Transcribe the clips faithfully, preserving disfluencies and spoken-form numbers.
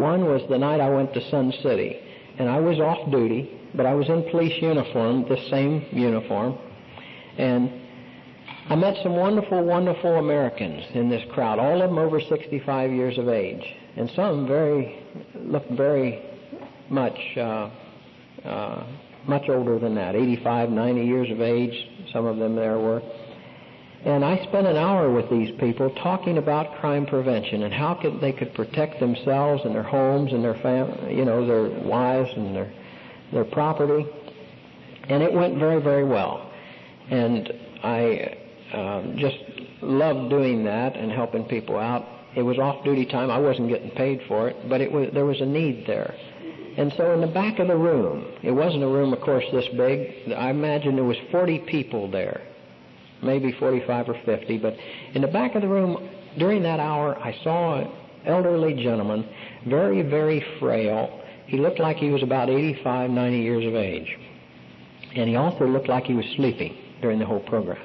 One was the night I went to Sun City, and I was off duty, but I was in police uniform, the same uniform, and I met some wonderful, wonderful Americans in this crowd, all of them over sixty-five years of age, and some very, looked very much, uh, uh, much older than that, eighty-five, ninety years of age, some of them there were. And I spent an hour with these people talking about crime prevention and how could they could protect themselves and their homes and their fam- you know, their wives and their their property. And it went very, very well. And I um, just loved doing that and helping people out. It was off-duty time. I wasn't getting paid for it, but it was, there was a need there. And so in the back of the room, it wasn't a room, of course, this big. I imagine there was forty people there. Maybe forty-five or fifty, but in the back of the room, during that hour, I saw an elderly gentleman, very, very frail. He looked like he was about eighty-five, ninety years of age. And he also looked like he was sleeping during the whole program.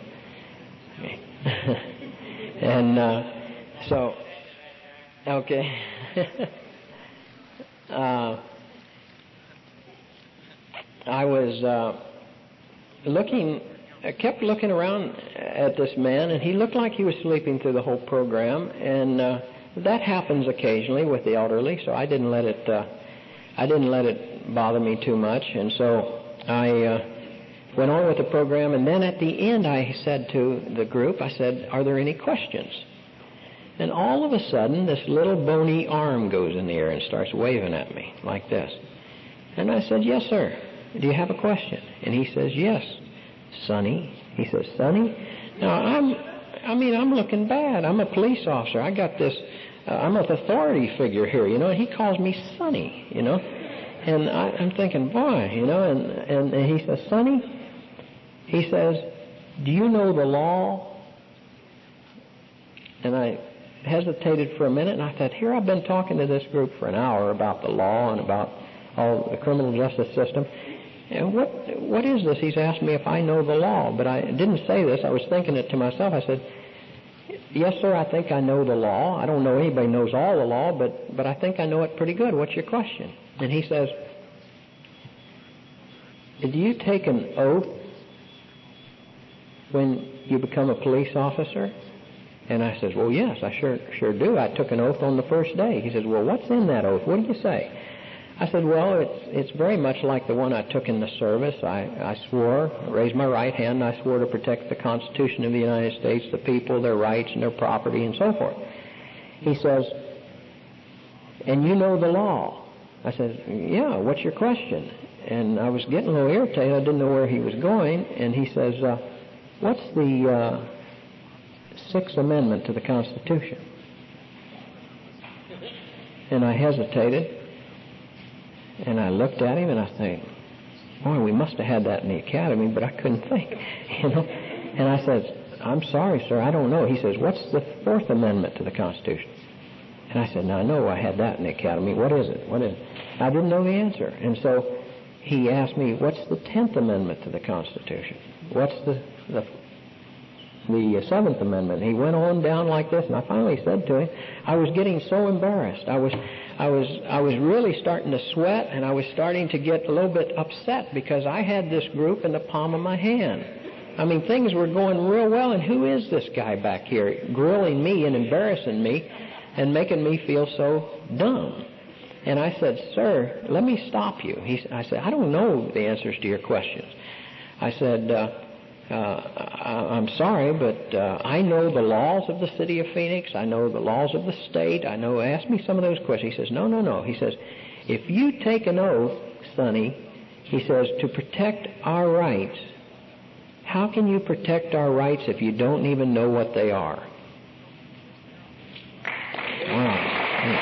and uh, so, okay. uh, I was uh, looking... I kept looking around at this man, and he looked like he was sleeping through the whole program, and uh, that happens occasionally with the elderly, so I didn't let it uh, I didn't let it bother me too much, and so I uh, went on with the program, and then at the end I said to the group, I said, are there any questions? And all of a sudden, this little bony arm goes in the air and starts waving at me like this. And I said, yes, sir. Do you have a question? And he says, yes. Sonny. He says, Sonny? Now, I'm, I mean, I'm looking bad. I'm a police officer. I got this, uh, I'm an authority figure here, you know, and he calls me Sonny, you know. And I, I'm thinking, boy, you know, and, and, and he says, Sonny, he says, do you know the law? And I hesitated for a minute, and I thought, here I've been talking to this group for an hour about the law and about all the criminal justice system. And what what is this? He's asked me if I know the law, but I didn't say this. I was thinking it to myself. I said, yes, sir, I think I know the law. I don't know anybody knows all the law, but, but I think I know it pretty good. What's your question? And he says, do you take an oath when you become a police officer? And I says, well, yes, I sure sure do. I took an oath on the first day. He says, well, what's in that oath? What did you say? I said, well, it's it's very much like the one I took in the service. I, I swore, I raised my right hand, and I swore to protect the Constitution of the United States, the people, their rights, and their property, and so forth. He says, and you know the law? I said, yeah, what's your question? And I was getting a little irritated. I didn't know where he was going. And he says, uh, what's the uh, Sixth Amendment to the Constitution? And I hesitated. And I looked at him and I think, boy, we must have had that in the academy, but I couldn't think, you know. And I said, I'm sorry, sir, I don't know. He says, what's the Fourth Amendment to the Constitution? And I said, now I know I had that in the academy. What is it? What is it? I didn't know the answer. And so he asked me, what's the Tenth Amendment to the Constitution? What's the the, the Seventh Amendment? And he went on down like this, and I finally said to him, I was getting so embarrassed. I was... I was I was really starting to sweat, and I was starting to get a little bit upset because I had this group in the palm of my hand. I mean, things were going real well, and who is this guy back here grilling me and embarrassing me and making me feel so dumb? And I said, sir, let me stop you. He, I said, I don't know the answers to your questions. I said, uh, Uh, I'm sorry, but uh, I know the laws of the city of Phoenix. I know the laws of the state. I know, ask me some of those questions. He says, no, no, no. He says, if you take an oath, Sonny, he says, to protect our rights, how can you protect our rights if you don't even know what they are? Wow. Yeah.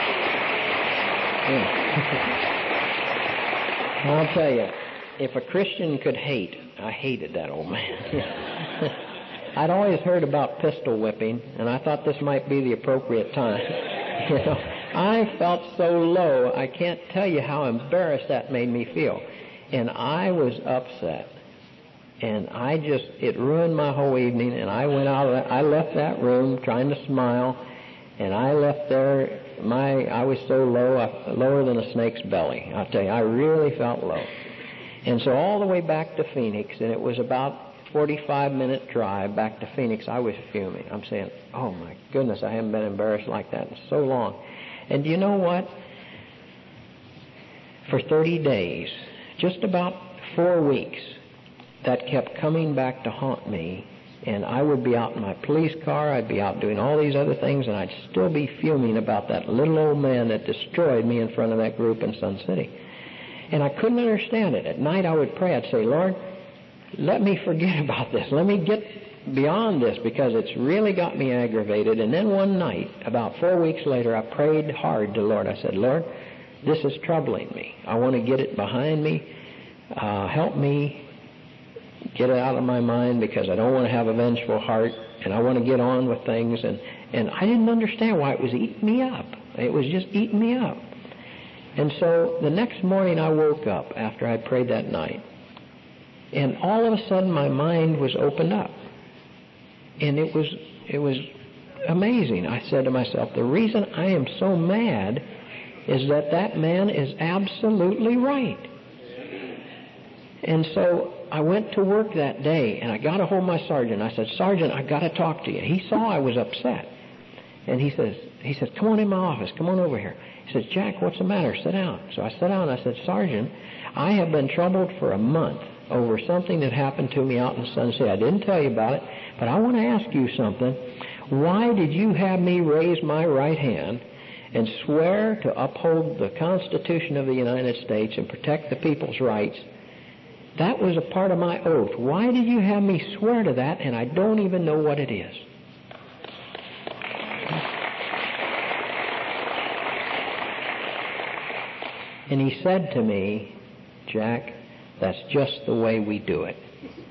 Yeah. I'll tell you, if a Christian could hate, I hated that old man. I'd always heard about pistol whipping, and I thought this might be the appropriate time. You know, I felt so low, I can't tell you how embarrassed that made me feel. And I was upset. And I just, it ruined my whole evening, and I went out of that, I left that room trying to smile, And I left there, my I was so low, I, lower than a snake's belly. I'll tell you, I really felt low. And so all the way back to Phoenix, and it was about forty-five minute drive back to Phoenix, I was fuming. I'm saying, oh my goodness, I haven't been embarrassed like that in so long. And you know what? For thirty days, just about four weeks, that kept coming back to haunt me. And I would be out in my police car, I'd be out doing all these other things, and I'd still be fuming about that little old man that destroyed me in front of that group in Sun City. And I couldn't understand it. At night I would pray, I'd say, Lord, let me forget about this. Let me get beyond this, because it's really got me aggravated. And then one night, about four weeks later, I prayed hard to the Lord. I said, Lord, this is troubling me. I want to get it behind me. Uh, help me get it out of my mind, because I don't want to have a vengeful heart, and I want to get on with things. And, and I didn't understand why it was eating me up. It was just eating me up. And so the next morning I woke up after I prayed that night, and all of a sudden my mind was opened up. And it was it was amazing. I said to myself, the reason I am so mad is that that man is absolutely right. And so I went to work that day, and I got a hold of my sergeant. I said, Sergeant, I've got to talk to you. He saw I was upset. And he says, he says, come on in my office. Come on over here. He says, Jack, what's the matter? Sit down. So I sat down and I said, Sergeant, I have been troubled for a month over something that happened to me out in Sun City. I didn't tell you about it, but I want to ask you something. Why did you have me raise my right hand and swear to uphold the Constitution of the United States and protect the people's rights? That was a part of my oath. Why did you have me swear to that, and I don't even know what it is? And he said to me, Jack, that's just the way we do it.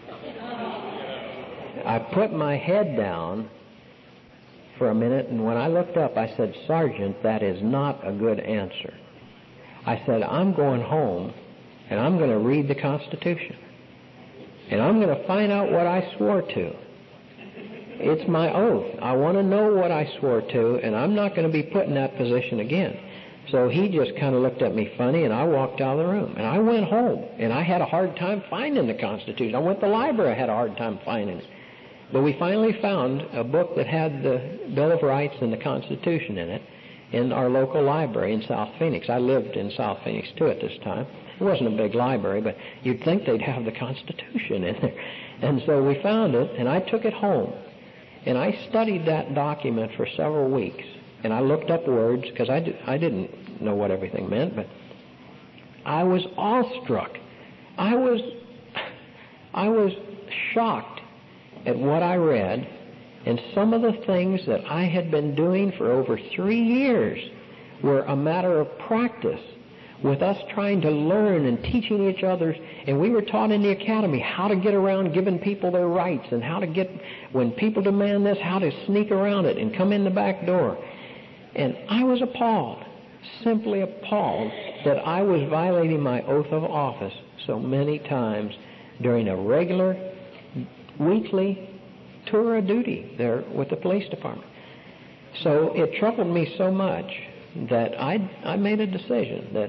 I put my head down for a minute, and when I looked up, I said, Sergeant, that is not a good answer. I said, I'm going home, and I'm going to read the Constitution. And I'm going to find out what I swore to. It's my oath. I want to know what I swore to, and I'm not going to be put in that position again. So he just kind of looked at me funny, and I walked out of the room. And I went home, and I had a hard time finding the Constitution. I went to the library. I had a hard time finding it. But we finally found a book that had the Bill of Rights and the Constitution in it in our local library in South Phoenix. I lived in South Phoenix, too, at this time. It wasn't a big library, but you'd think they'd have the Constitution in there. And so we found it, and I took it home. And I studied that document for several weeks. And I looked up words, because I, did, I didn't know what everything meant, but I was awestruck. I was, I was shocked at what I read, and some of the things that I had been doing for over three years were a matter of practice, with us trying to learn and teaching each other. And we were taught in the academy how to get around giving people their rights, and how to get, when people demand this, how to sneak around it and come in the back door. And I was appalled, simply appalled, that I was violating my oath of office so many times during a regular weekly tour of duty there with the police department. So it troubled me so much that I, I made a decision that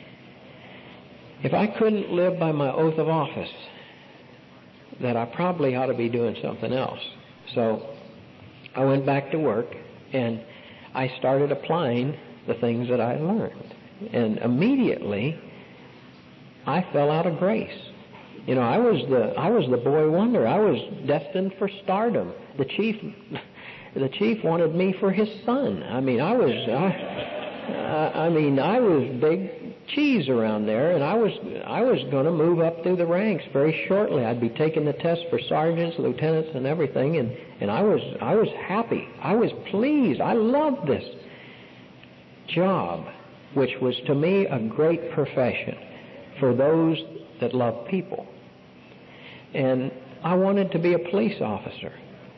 if I couldn't live by my oath of office, that I probably ought to be doing something else. So I went back to work, and I started applying the things that I learned. And immediately, I fell out of grace. You know, I was the I was the boy wonder. I was destined for stardom. The chief, the chief wanted me for his son. I mean, I was, I, I mean, I was big cheese around there, and I was I was going to move up through the ranks very shortly. I'd be taking the test for sergeants, lieutenants, and everything, and and I was I was happy. I was pleased. I loved this job, which was to me a great profession for those that love people. And I wanted to be a police officer.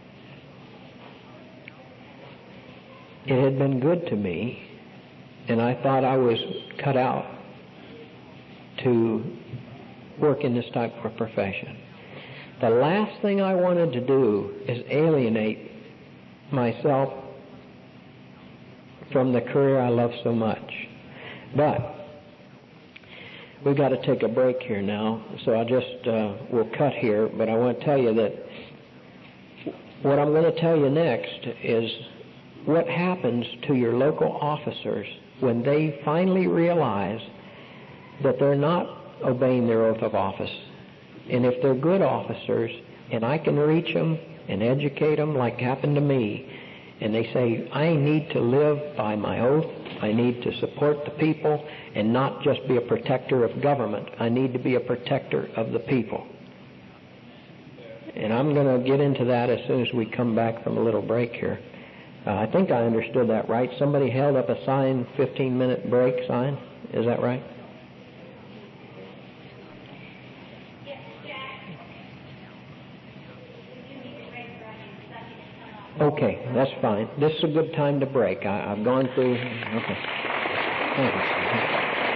It had been good to me, and I thought I was cut out to work in this type of profession. The last thing I wanted to do is alienate myself from the career I love so much. But we've got to take a break here now, so I just uh, will cut here. But I want to tell you that what I'm going to tell you next is what happens to your local officers when they finally realize that they're not obeying their oath of office. And if they're good officers, and I can reach them and educate them like happened to me, and they say, I need to live by my oath, I need to support the people and not just be a protector of government. I need to be a protector of the people. And I'm going to get into that as soon as we come back from a little break here. Uh, I think I understood that right. Somebody held up a sign, fifteen-minute break sign. Is that right? Okay, that's fine. This is a good time to break. I, I've gone through... Okay. Thank you.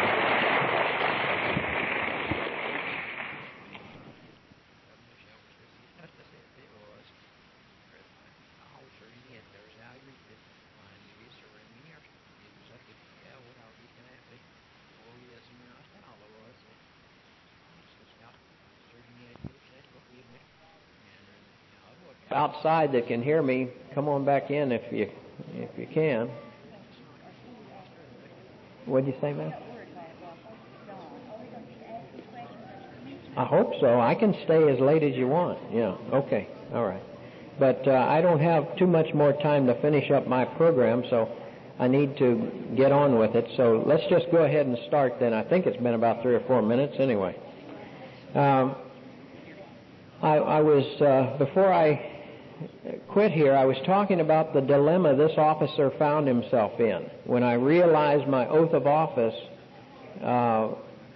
Outside that can hear me, come on back in if you if you can. What did you say, ma'am? I hope so. I can stay as late as you want. Yeah. Okay. All right. But uh, I don't have too much more time to finish up my program, so I need to get on with it. So let's just go ahead and start then. I think it's been about three or four minutes anyway. Um, I, I was uh, before I. quit here, I was talking about the dilemma this officer found himself in. When I realized my oath of office, uh,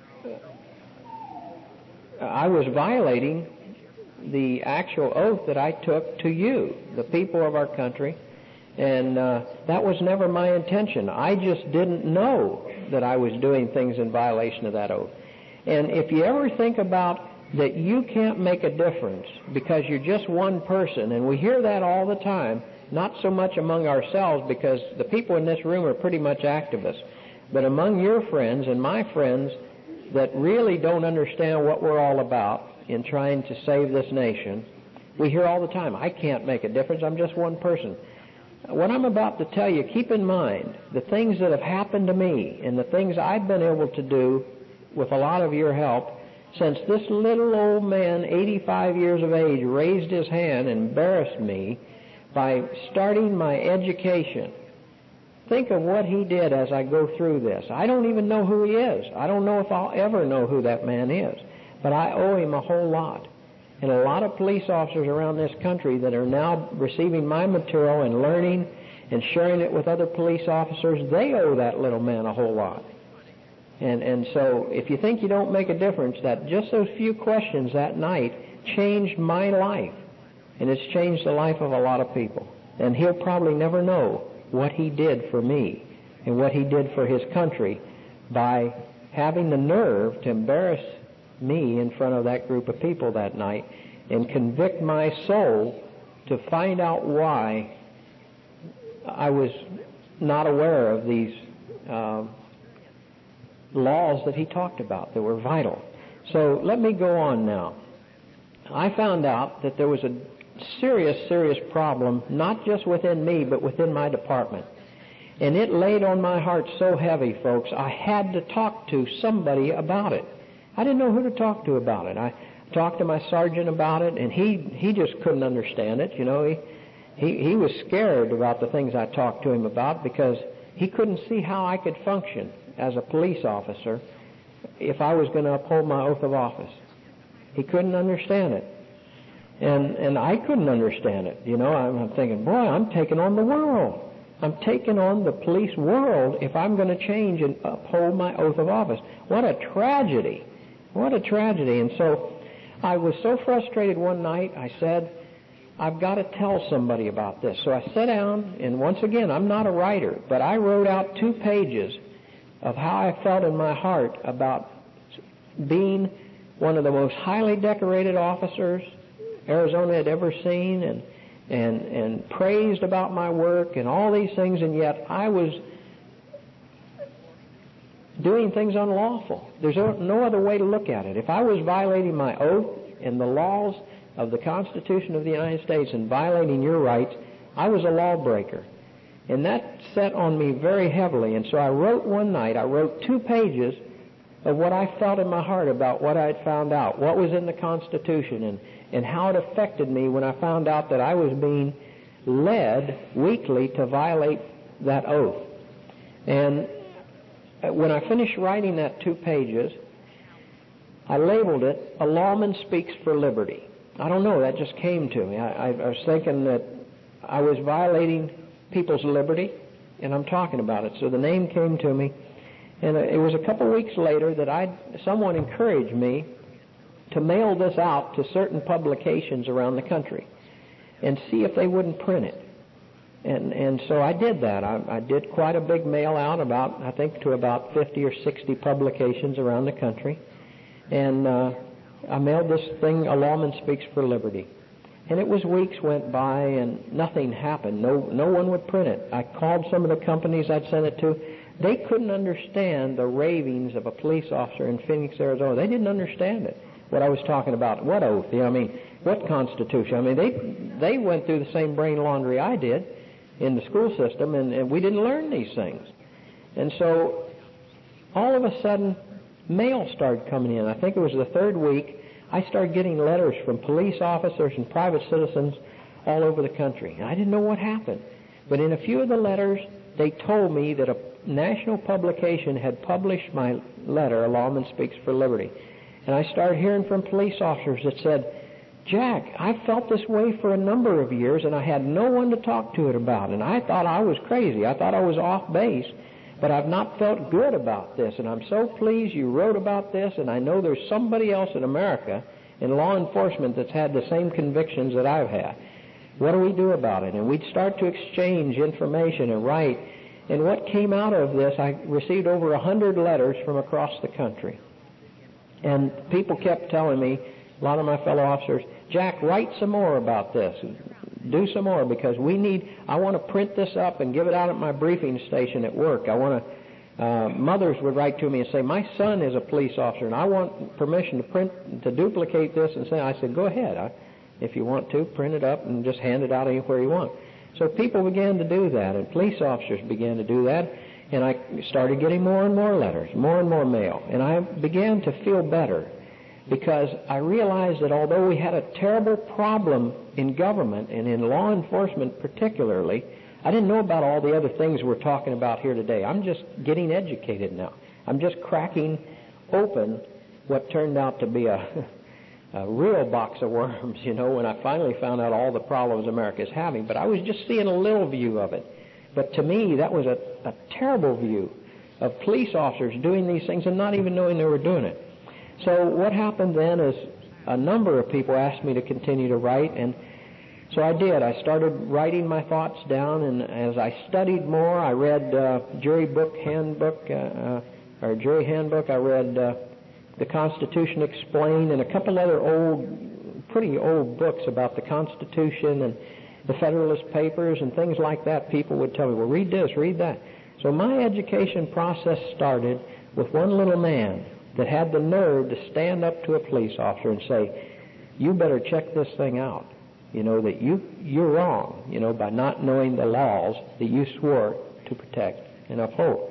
I was violating the actual oath that I took to you, the people of our country, and uh, that was never my intention. I just didn't know that I was doing things in violation of that oath. And if you ever think about that you can't make a difference because you're just one person, and we hear that all the time, not so much among ourselves because the people in this room are pretty much activists, but among your friends and my friends that really don't understand what we're all about in trying to save this nation, we hear all the time, I can't make a difference, I'm just one person. What I'm about to tell you, keep in mind the things that have happened to me and the things I've been able to do with a lot of your help since this little old man, eighty-five years of age, raised his hand and embarrassed me by starting my education. Think of what he did as I go through this. I don't even know who he is. I don't know if I'll ever know who that man is. But I owe him a whole lot. And a lot of police officers around this country that are now receiving my material and learning and sharing it with other police officers, they owe that little man a whole lot. And and so if you think you don't make a difference, that just those few questions that night changed my life. And it's changed the life of a lot of people. And he'll probably never know what he did for me and what he did for his country by having the nerve to embarrass me in front of that group of people that night and convict my soul to find out why I was not aware of these uh, laws that he talked about that were vital. So let me go on now. I found out that there was a serious, serious problem, not just within me, but within my department. And it laid on my heart so heavy, folks, I had to talk to somebody about it. I didn't know who to talk to about it. I talked to my sergeant about it, and he, he just couldn't understand it. You know, he, he, he was scared about the things I talked to him about because he couldn't see how I could function as a police officer if I was going to uphold my oath of office. He couldn't understand it. And and I couldn't understand it. You know, I'm, I'm thinking, boy, I'm taking on the world. I'm taking on the police world if I'm going to change and uphold my oath of office. What a tragedy. What a tragedy. And so I was so frustrated one night, I said, I've got to tell somebody about this. So I sat down, and once again, I'm not a writer, but I wrote out two pages of how I felt in my heart about being one of the most highly decorated officers Arizona had ever seen, and and and praised about my work and all these things, and yet I was doing things unlawful. There's no other way to look at it. If I was violating my oath and the laws of the Constitution of the United States and violating your rights, I was a lawbreaker. And that set on me very heavily. And so I wrote one night, I wrote two pages of what I felt in my heart about what I had found out, what was in the Constitution, and, and how it affected me when I found out that I was being led weekly to violate that oath. And when I finished writing that two pages, I labeled it, "A Lawman Speaks for Liberty." I don't know, that just came to me. I, I was thinking that I was violating people's liberty, and I'm talking about it. So the name came to me, and it was a couple weeks later that I someone encouraged me to mail this out to certain publications around the country and see if they wouldn't print it. And and so I did that. I, I did quite a big mail out, about I think to about fifty or sixty publications around the country, and uh, I mailed this thing, "A Lawman Speaks for Liberty." And it was weeks went by and nothing happened. No no one would print it. I called some of the companies I'd sent it to. They couldn't understand the ravings of a police officer in Phoenix, Arizona. They didn't understand it, what I was talking about. What oath? You know, I mean, what Constitution? I mean, they they went through the same brain laundry I did in the school system, and, and we didn't learn these things. And so all of a sudden, mail started coming in. I think it was the third week. I started getting letters from police officers and private citizens all over the country. And I didn't know what happened. But in a few of the letters, they told me that a national publication had published my letter, "A Lawman Speaks for Liberty." And I started hearing from police officers that said, "Jack, I felt this way for a number of years, and I had no one to talk to it about. And I thought I was crazy. I thought I was off base. But I've not felt good about this, and I'm so pleased you wrote about this, and I know there's somebody else in America in law enforcement that's had the same convictions that I've had. What do we do about it?" And we'd start to exchange information and write. And what came out of this, I received over a hundred letters from across the country. And people kept telling me, a lot of my fellow officers, "Jack, write some more about this. Do some more, because we need, I want to print this up and give it out at my briefing station at work. I want to," uh, mothers would write to me and say, "My son is a police officer, and I want permission to print, to duplicate this." And say, I said, "Go ahead. I, if you want to, print it up and just hand it out anywhere you want." So people began to do that, and police officers began to do that, and I started getting more and more letters, more and more mail. And I began to feel better, because I realized that although we had a terrible problem in government and in law enforcement particularly, I didn't know about all the other things we're talking about here today. I'm just getting educated now. I'm just cracking open what turned out to be a, a real box of worms, you know, when I finally found out all the problems America's having. But I was just seeing a little view of it. But to me, that was a, a terrible view of police officers doing these things and not even knowing they were doing it. So what happened then is a number of people asked me to continue to write, and so I did. I started writing my thoughts down, and as I studied more, I read uh, jury book handbook, uh, uh, or jury handbook. I read uh, The Constitution Explained, and a couple other old, pretty old books about the Constitution and the Federalist Papers and things like that. People would tell me, "Well, read this, read that." So my education process started with one little man that had the nerve to stand up to a police officer and say, "You better check this thing out. You know, that you, you're wrong, you know, by not knowing the laws that you swore to protect and uphold."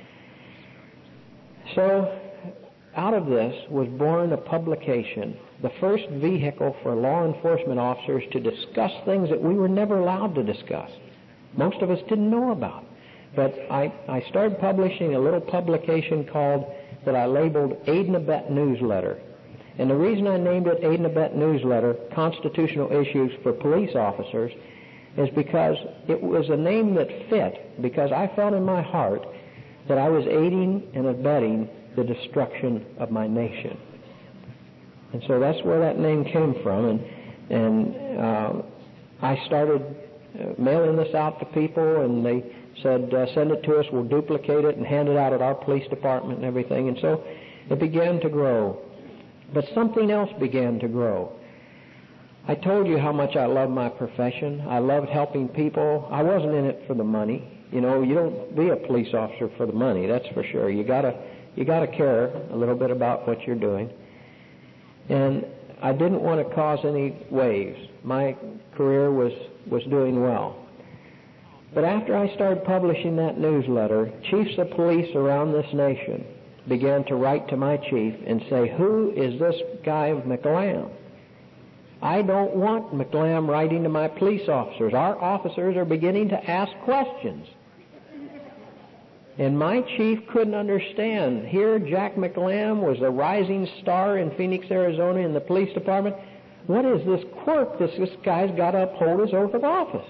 So out of this was born a publication, the first vehicle for law enforcement officers to discuss things that we were never allowed to discuss. Most of us didn't know about. But I, I started publishing a little publication called, that I labeled Aid and Abet Newsletter. And the reason I named it Aid and Abet Newsletter, Constitutional Issues for Police Officers, is because it was a name that fit, because I felt in my heart that I was aiding and abetting the destruction of my nation. And so that's where that name came from. And, and uh, I started uh, mailing this out to people, and they said, uh, "Send it to us, we'll duplicate it and hand it out at our police department and everything." And so it began to grow. But something else began to grow. I told you how much I love my profession. I loved helping people. I wasn't in it for the money. You know, you don't be a police officer for the money, that's for sure. You gotta, you gotta care a little bit about what you're doing. And I didn't want to cause any waves. My career was, was doing well. But after I started publishing that newsletter, chiefs of police around this nation began to write to my chief and say, who is this guy McLam? I don't want McLam writing to my police officers. Our officers are beginning to ask questions. And my chief couldn't understand. Here, Jack McLam was a rising star in Phoenix, Arizona in the police department. What is this quirk this, this guy's got to uphold his oath of office?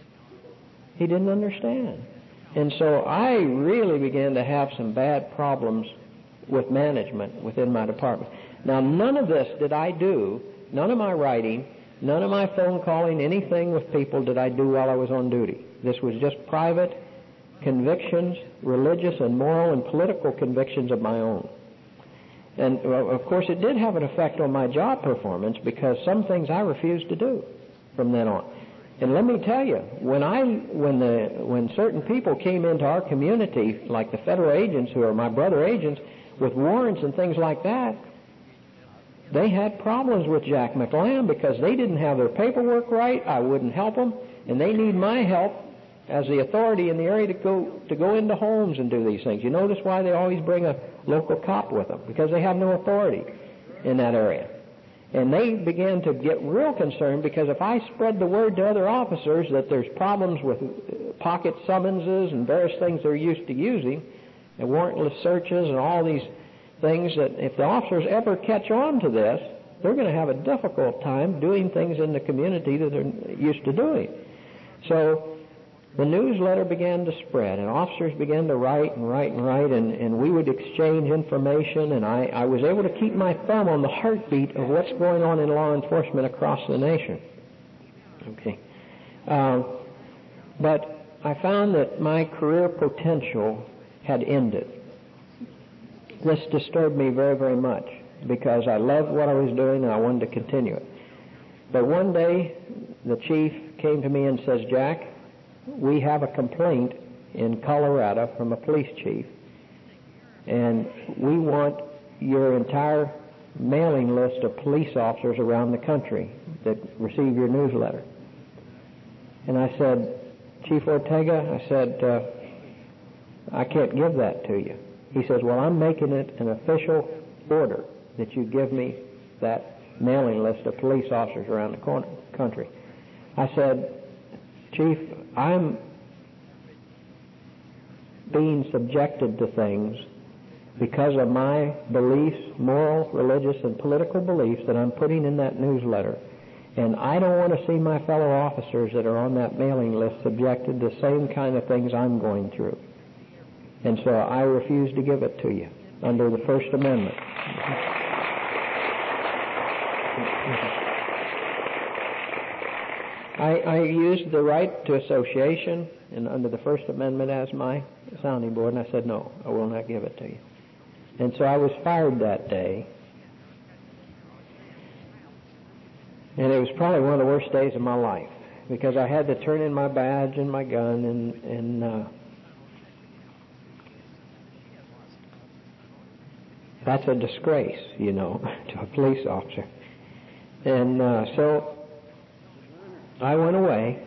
He didn't understand. And so I really began to have some bad problems with management within my department. Now, none of this did I do, none of my writing, none of my phone calling, anything with people did I do while I was on duty. This was just private convictions, religious and moral and political convictions of my own. And, well, of course, it did have an effect on my job performance because some things I refused to do from then on. And let me tell you, when I, when the, when certain people came into our community, like the federal agents who are my brother agents, with warrants and things like that, they had problems with Jack McLam because they didn't have their paperwork right. I wouldn't help them, and they need my help as the authority in the area to go to go into homes and do these things. You notice why they always bring a local cop with them, because they have no authority in that area. And they began to get real concerned because if I spread the word to other officers that there's problems with pocket summonses and various things they're used to using, and warrantless searches and all these things, that if the officers ever catch on to this, they're going to have a difficult time doing things in the community that they're used to doing. So the newsletter began to spread, and officers began to write and write and write, and, and we would exchange information, and I, I was able to keep my thumb on the heartbeat of what's going on in law enforcement across the nation. Okay. Uh, but I found that my career potential had ended. This disturbed me very, very much because I loved what I was doing and I wanted to continue it. But one day, the chief came to me and says, Jack, we have a complaint in Colorado from a police chief, and we want your entire mailing list of police officers around the country that receive your newsletter. And I said, Chief Ortega, I said, uh, I can't give that to you. He says, well, I'm making it an official order that you give me that mailing list of police officers around the country. I said, Chief, I'm being subjected to things because of my beliefs, moral, religious, and political beliefs that I'm putting in that newsletter. And I don't want to see my fellow officers that are on that mailing list subjected to the same kind of things I'm going through. And so I refuse to give it to you under the First Amendment. I, I used the right to association and under the First Amendment as my sounding board, and I said, no, I will not give it to you. And so I was fired that day. And it was probably one of the worst days of my life because I had to turn in my badge and my gun and, and uh, that's a disgrace, you know, to a police officer. And uh, so I went away.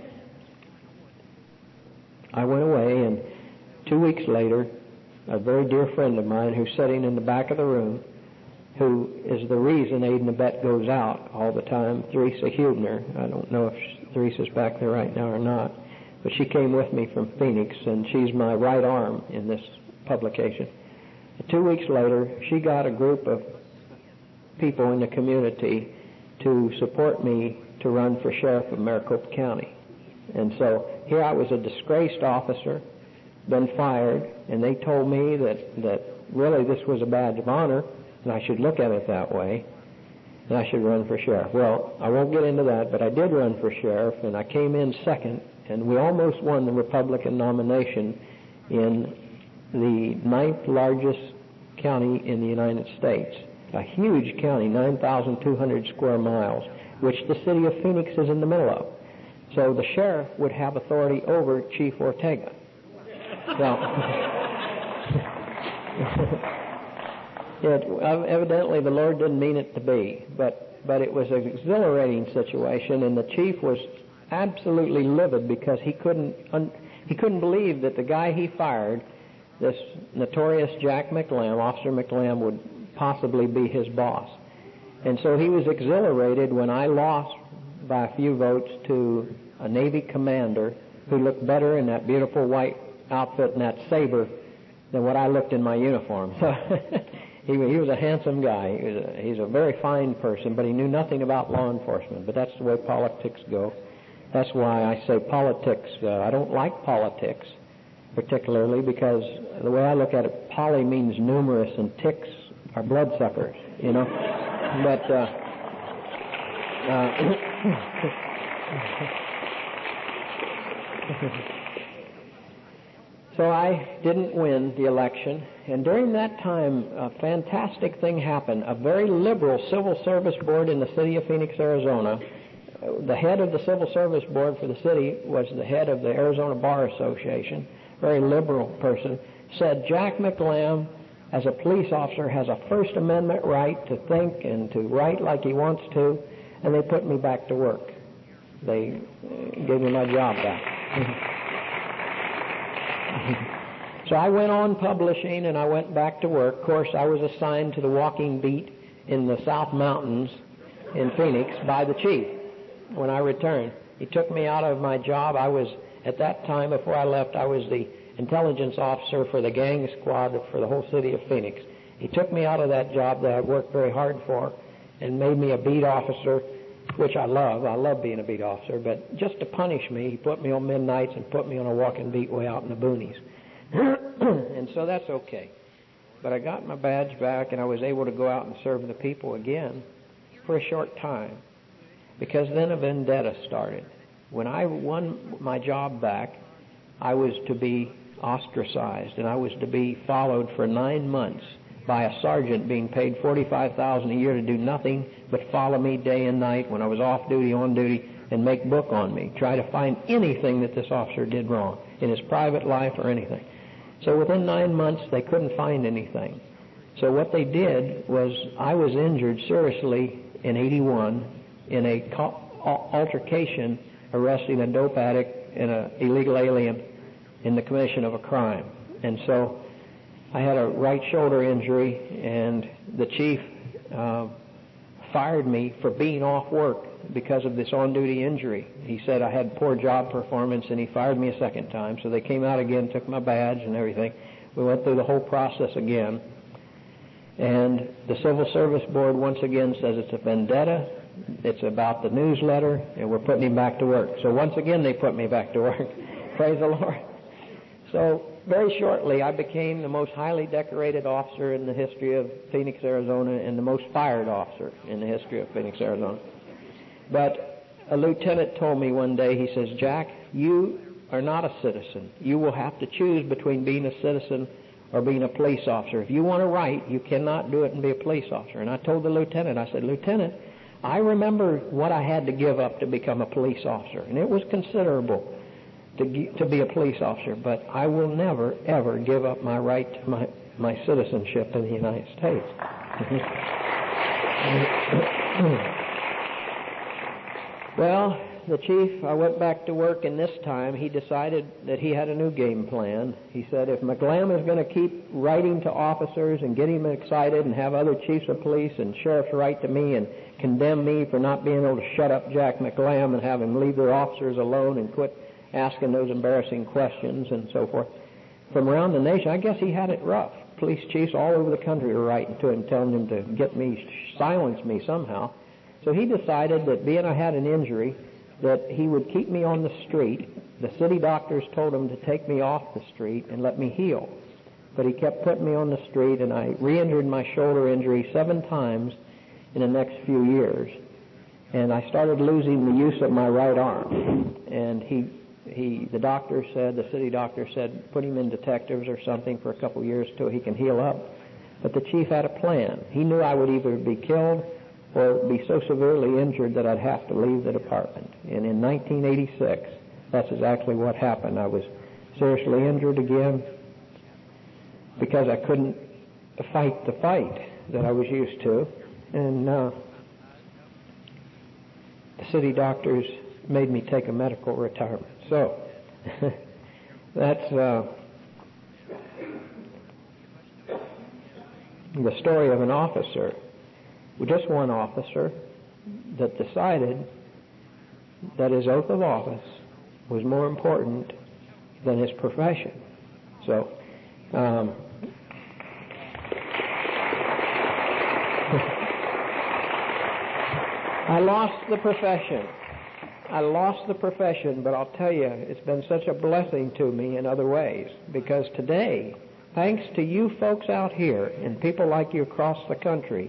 I went away, and two weeks later, a very dear friend of mine who's sitting in the back of the room, who is the reason Aid and Abet goes out all the time, Theresa Hubner. I don't know if Theresa's back there right now or not, but she came with me from Phoenix, and she's my right arm in this publication. Two weeks later, she got a group of people in the community to support me to run for sheriff of Maricopa County. And so here I was a disgraced officer, been fired, and they told me that, that really this was a badge of honor, and I should look at it that way, and I should run for sheriff. Well, I won't get into that, but I did run for sheriff, and I came in second, and we almost won the Republican nomination in the ninth largest county in the United States. a huge county, nine thousand two hundred square miles, which the city of Phoenix is in the middle of. So the sheriff would have authority over Chief Ortega. Now, it, evidently the Lord didn't mean it to be, but, but it was an exhilarating situation, and the chief was absolutely livid because he couldn't un, he couldn't believe that the guy he fired, this notorious Jack McLam, Officer McLam, would possibly be his boss. And so he was exhilarated when I lost by a few votes to a Navy commander who looked better in that beautiful white outfit and that saber than what I looked in my uniform. So he, he was a handsome guy. He was a, he's a very fine person, but he knew nothing about law enforcement. But that's the way politics go. That's why I say politics. Uh, I don't like politics particularly because the way I look at it, poly means numerous and ticks are bloodsuckers, you know. But uh, uh, so I didn't win the election, and during that time, a fantastic thing happened. A very liberal civil service board in the city of Phoenix, Arizona. The head of the civil service board for the city was the head of the Arizona Bar Association, very liberal person, said Jack McLam, as a police officer, has a First Amendment right to think and to write like he wants to, and they put me back to work. They gave me my job back. So I went on publishing, and I went back to work. Of course, I was assigned to the walking beat in the South Mountains in Phoenix by the chief when I returned. He took me out of my job. I was, at that time, before I left, I was the intelligence officer for the gang squad for the whole city of Phoenix. He took me out of that job that I worked very hard for and made me a beat officer, which I love. I love being a beat officer, but just to punish me, he put me on midnights and put me on a walking beat way out in the boonies. And so that's okay. But I got my badge back, and I was able to go out and serve the people again for a short time, because then a vendetta started. When I won my job back, I was to be ostracized, and I was to be followed for nine months by a sergeant being paid forty-five thousand dollars a year to do nothing but follow me day and night when I was off duty, on duty, and make book on me, try to find anything that this officer did wrong in his private life or anything. So within nine months, they couldn't find anything. So what they did was, I was injured seriously in eighty-one in a altercation arresting a dope addict and an illegal alien in the commission of a crime. And so I had a right shoulder injury, and the chief uh, fired me for being off work because of this on-duty injury. He said I had poor job performance, and he fired me a second time. So they came out again, took my badge and everything. We went through the whole process again. And the Civil Service Board once again says it's a vendetta. It's about the newsletter, and we're putting him back to work. So once again, they put me back to work. Praise the Lord. So very shortly, I became the most highly decorated officer in the history of Phoenix, Arizona, and the most fired officer in the history of Phoenix, Arizona. But a lieutenant told me one day, he says, Jack, you are not a citizen. You will have to choose between being a citizen or being a police officer. If you want to write, you cannot do it and be a police officer. And I told the lieutenant, I said, Lieutenant, I remember what I had to give up to become a police officer, and it was considerable to, to be a police officer, but I will never, ever give up my right to my, my citizenship in the United States. Well, the chief, I went back to work, and this time he decided that he had a new game plan. He said, if McLam is going to keep writing to officers and getting them excited and have other chiefs of police and sheriffs write to me and condemn me for not being able to shut up Jack McLam and have him leave their officers alone and quit asking those embarrassing questions and so forth, from around the nation, I guess he had it rough. Police chiefs all over the country were writing to him, telling him to get me, silence me somehow. So he decided that being I had an injury, that he would keep me on the street. The city doctors told him to take me off the street and let me heal. But he kept putting me on the street, and I re-injured my shoulder injury seven times in the next few years. And I started losing the use of my right arm. And he, he, the doctor said, the city doctor said, put him in detectives or something for a couple of years till he can heal up. But the chief had a plan. He knew I would either be killed or be so severely injured that I'd have to leave the department. And in nineteen eighty-six, that's exactly what happened. I was seriously injured again because I couldn't fight the fight that I was used to. And uh, the city doctors made me take a medical retirement. So that's uh, the story of an officer, just one officer, that decided that his oath of office was more important than his profession. So, um, I lost the profession. I lost the profession, but I'll tell you, it's been such a blessing to me in other ways, because today, thanks to you folks out here and people like you across the country,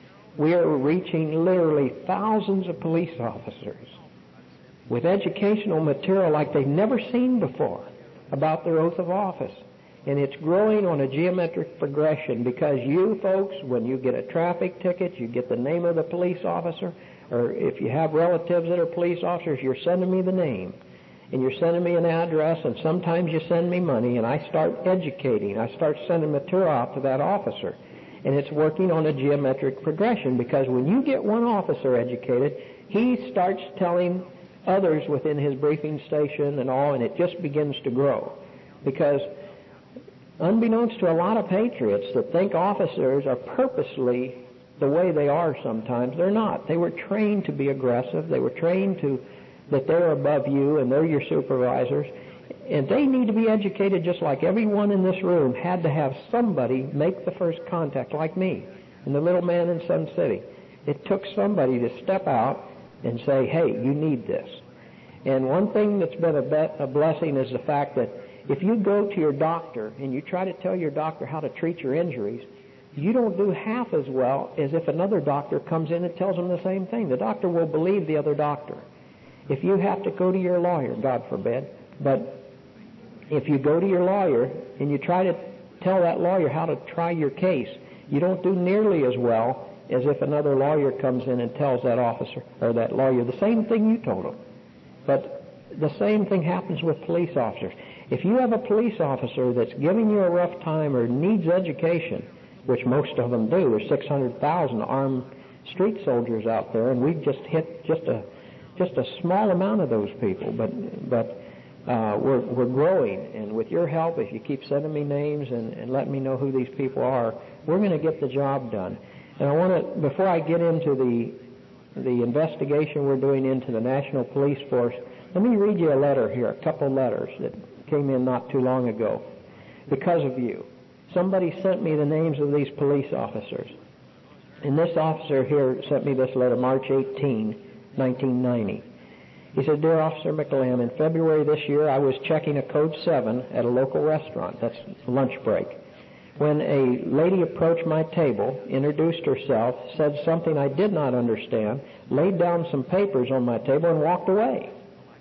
we are reaching literally thousands of police officers with educational material like they've never seen before about their oath of office. And it's growing on a geometric progression because you folks, when you get a traffic ticket, you get the name of the police officer, or if you have relatives that are police officers, you're sending me the name, and you're sending me an address, and sometimes you send me money, and I start educating. I start sending material out to that officer. And it's working on a geometric progression because when you get one officer educated, he starts telling others within his briefing station and all, and it just begins to grow. Because unbeknownst to a lot of patriots that think officers are purposely the way they are sometimes, they're not. They were trained to be aggressive. They were trained to that they're above you and they're your supervisors. And they need to be educated just like everyone in this room had to have somebody make the first contact, like me and the little man in Sun City. It took somebody to step out and say, hey, you need this. And one thing that's been a, be- a blessing is the fact that if you go to your doctor and you try to tell your doctor how to treat your injuries, you don't do half as well as if another doctor comes in and tells them the same thing. The doctor will believe the other doctor. If you have to go to your lawyer, God forbid, but if you go to your lawyer and you try to tell that lawyer how to try your case, you don't do nearly as well as if another lawyer comes in and tells that officer or that lawyer the same thing you told him. But the same thing happens with police officers. If you have a police officer that's giving you a rough time or needs education, which most of them do, there's six hundred thousand armed street soldiers out there, and we've just hit just a just a small amount of those people, but but uh, we're we're growing, and with your help, if you keep sending me names and, and letting me know who these people are, we're going to get the job done. And I want to, before I get into the the investigation we're doing into the National Police Force, let me read you a letter here, a couple letters that came in not too long ago. Because of you, somebody sent me the names of these police officers. And this officer here sent me this letter March eighteenth, nineteen ninety. He said, Dear Officer McLam, in February this year I was checking a code seven at a local restaurant. That's lunch break. When a lady approached my table, introduced herself, said something I did not understand, laid down some papers on my table, and walked away.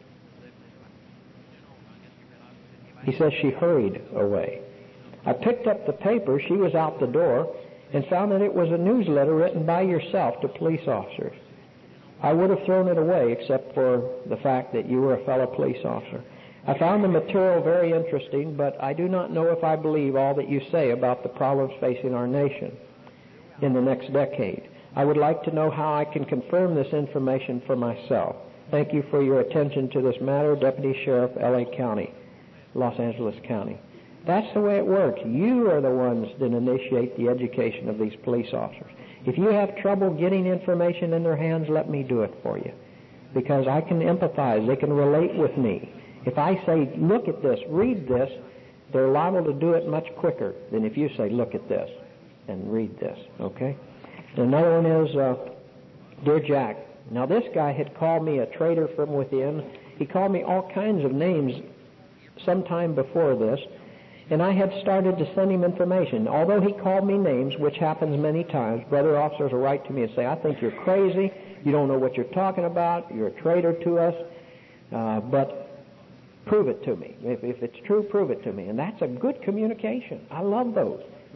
He says she hurried away. I picked up the paper, she was out the door, and found that it was a newsletter written by yourself to police officers. I would have thrown it away except for the fact that you were a fellow police officer. I found the material very interesting, but I do not know if I believe all that you say about the problems facing our nation in the next decade. I would like to know how I can confirm this information for myself. Thank you for your attention to this matter, Deputy Sheriff, L A County, Los Angeles County. That's the way it works. You are the ones that initiate the education of these police officers. If you have trouble getting information in their hands, let me do it for you, because I can empathize. They can relate with me. If I say, look at this, read this, they're liable to do it much quicker than if you say, look at this and read this, okay? Another one is, uh, Dear Jack, now this guy had called me a traitor from within. He called me all kinds of names sometime before this, and I had started to send him information. Although he called me names, which happens many times, brother officers will write to me and say, I think you're crazy, you don't know what you're talking about, you're a traitor to us, uh, but prove it to me. If, if it's true, prove it to me. And that's a good communication. I love those,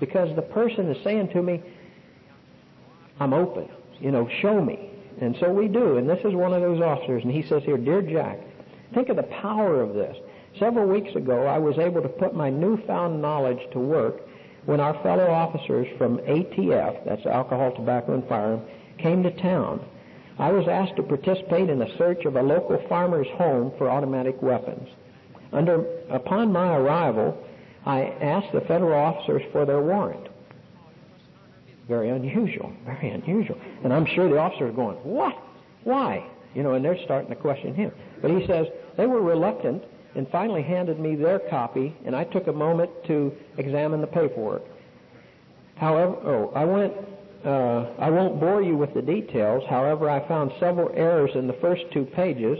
because the person is saying to me, I'm open, you know, show me. And so we do, and this is one of those officers, and he says here, Dear Jack, think of the power of this. Several weeks ago, I was able to put my newfound knowledge to work when our fellow officers from A T F, that's Alcohol, Tobacco, and Firearm, came to town. I was asked to participate in a search of a local farmer's home for automatic weapons. Under, upon my arrival, I asked the federal officers for their warrant. Very unusual, very unusual. And I'm sure the officer is going, what? Why? You know, and they're starting to question him. But he says, they were reluctant and finally handed me their copy, and I took a moment to examine the paperwork. However, oh, I went, uh, I won't bore you with the details. However, I found several errors in the first two pages,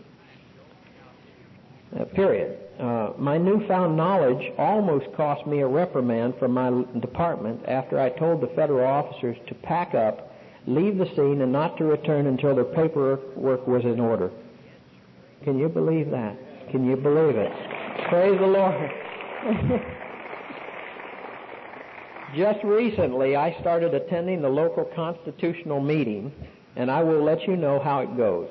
uh, period. Uh, my newfound knowledge almost cost me a reprimand from my department after I told the federal officers to pack up, leave the scene, and not to return until their paperwork was in order. Can you believe that? Can you believe it? Praise the Lord. Just recently, I started attending the local constitutional meeting, and I will let you know how it goes.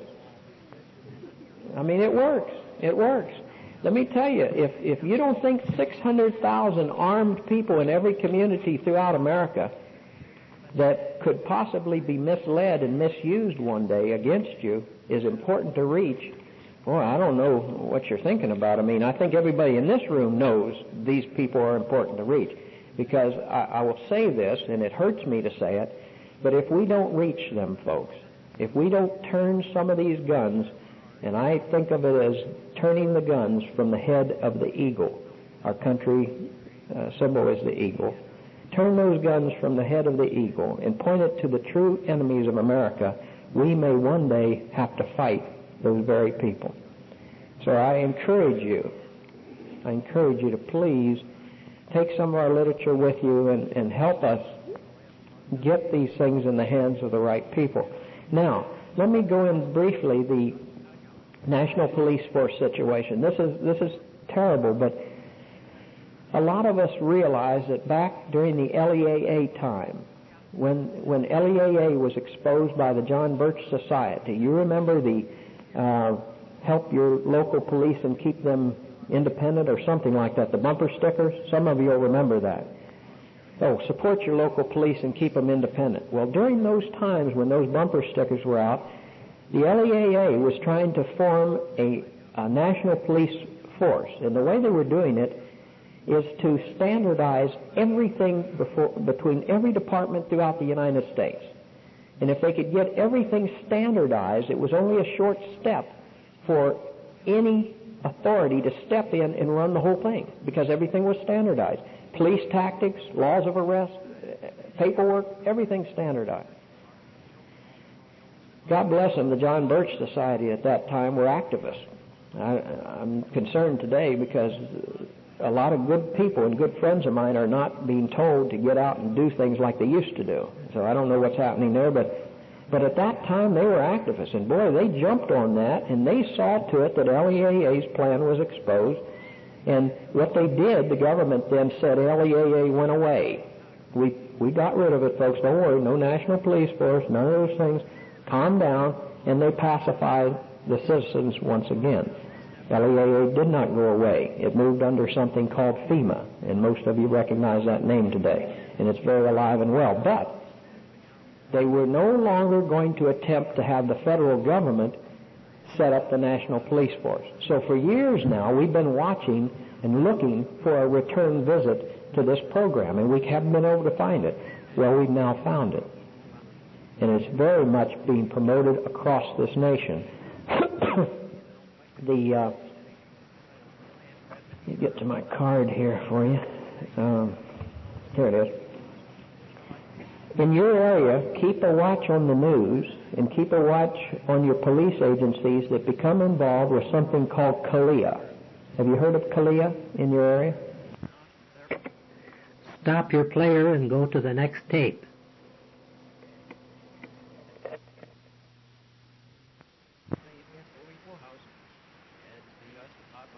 I mean, it works. It works. Let me tell you, if, if you don't think six hundred thousand armed people in every community throughout America that could possibly be misled and misused one day against you is important to reach, boy, I don't know what you're thinking about. I mean, I think everybody in this room knows these people are important to reach. Because I, I will say this, and it hurts me to say it, but if we don't reach them, folks, if we don't turn some of these guns, and I think of it as turning the guns from the head of the eagle. Our country uh, symbol is the eagle. Turn those guns from the head of the eagle and point it to the true enemies of America. We may one day have to fight those very people. So I encourage you, I encourage you to please take some of our literature with you and, and help us get these things in the hands of the right people. Now, let me go in briefly the National Police Force situation. This is this is terrible, but a lot of us realize that back during the L E A A time, when when L E A A was exposed by the John Birch Society, you remember the uh, help your local police and keep them independent or something like that, the bumper stickers? Some of you will remember that. Oh, support your local police and keep them independent. Well, during those times when those bumper stickers were out, the L E A A was trying to form a, a national police force, and the way they were doing it is to standardize everything before, between every department throughout the United States. And if they could get everything standardized, it was only a short step for any authority to step in and run the whole thing, because everything was standardized. Police tactics, laws of arrest, paperwork, everything standardized. God bless them, the John Birch Society at that time were activists. I, I'm concerned today because a lot of good people and good friends of mine are not being told to get out and do things like they used to do. So I don't know what's happening there, but but at that time they were activists, and boy, they jumped on that, and they saw to it that L E A A's plan was exposed. And what they did, the government then said L E A A went away. We we got rid of it, folks. Don't worry, no national police force, none of those things. Calm down, and they pacified the citizens once again. L E A A did not go away. It moved under something called FEMA, and most of you recognize that name today, and it's very alive and well. But they were no longer going to attempt to have the federal government set up the National Police Force. So for years now, we've been watching and looking for a return visit to this program, and we haven't been able to find it. Well, we've now found it. And it's very much being promoted across this nation. the, uh, let me get to my card here for you. Um, here it is. In your area, keep a watch on the news and keep a watch on your police agencies that become involved with something called CALEA. Have you heard of CALEA in your area? Stop your player and go to the next tape.